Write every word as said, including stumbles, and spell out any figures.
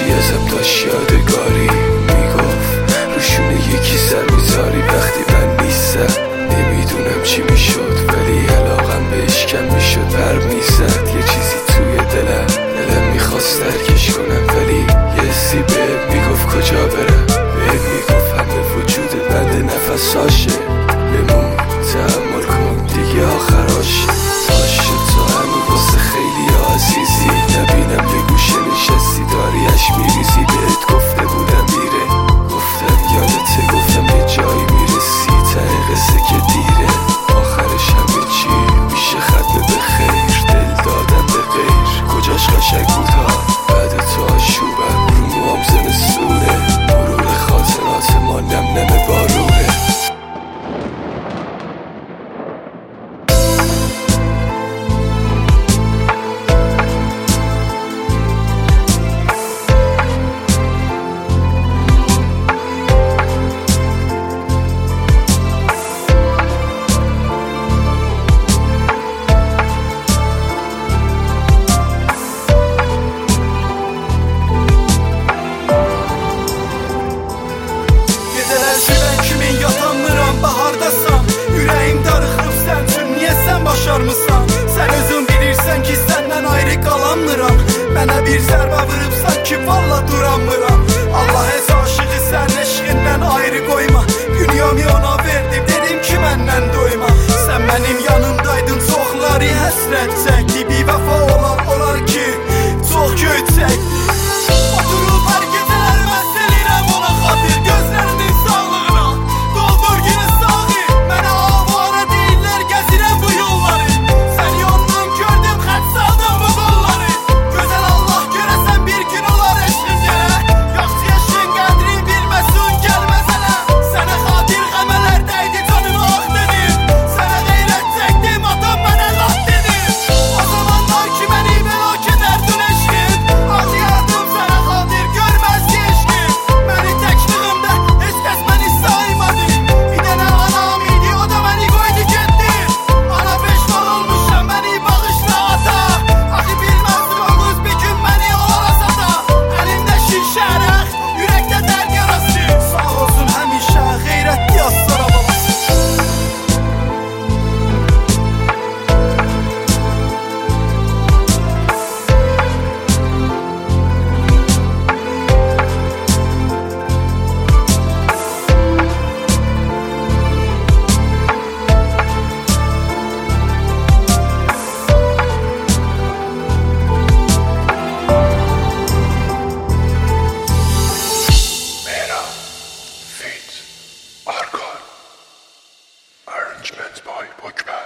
وقتی ازم داشت یادگاری میگفت روشونه یکی سر میذاری وقتی من نیستم. نمیدونم چی میشد ولی علاقم بهش کم میشد، پر میزد یه چیزی توی دلم دلم میخواست درکش کنم، ولی یه حسی بهت میگفت کجا برم، بهت میگفت همه وجود بند نفساشه، بمون تحمل کن دیگه آخراشه. تاشه تو همه واسه خیلی عزیزی، نبینم یه گوشه نشستی داریش میریزی. بهت گفته بودم میره، گفتم یادته، گفتم یه جایی میرسی، ته قصه که دیره آخرش همه چی میشه ختم به خیر. دل دادم به غیر کجاش قشنگ بود ها، بعد تو آشوبم رو موام زمستونه، مرور خاطرات ما نم نم بارونه. Sən özün bilirsən ki, səndən ayrı qalanmıram. Mənə bir zərbə vurubsan ki, valla duranmıram. Allah ez aşığı sən eşqindən ayrı qoyma. Dünyamı ona verdim, dedim ki məndən doyma. Sən mənim yanımdaydın, çoxları həsrət çəkdi. Bir vəfa olar, olar ki, çox göçək. Oturub hər gecələr məhz eləyirəm ona xatir, gözlərinin sağlığına doldur günü sağı. Mənə avara deyirlər, gəzirəm bu yolları. Arrangements by Butch